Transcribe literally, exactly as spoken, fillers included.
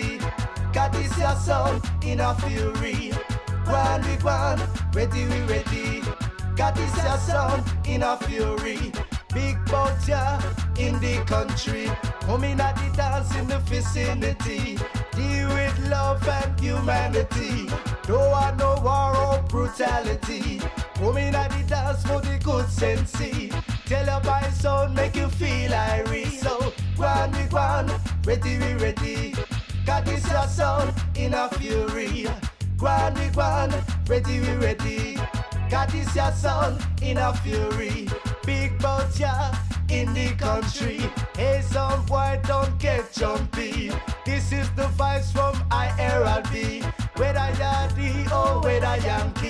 ready. Got this your sound in a fury. One we one, ready we ready. Got this your sound in a fury. Big bout ya in the country. Coming at the dance in the vicinity. Deal with love and humanity. Don't want no war or brutality. Coming at the dance for the good sense. Tell your my sound make you feel irate. So one we one, ready we ready. Got this your sound in a fury. One we one, ready we ready. Got this your sound in a fury. Big bout ya in the country. Hey, some boy don't get jumpy. This is the vibes from I R L B. Whether you're D or whether you're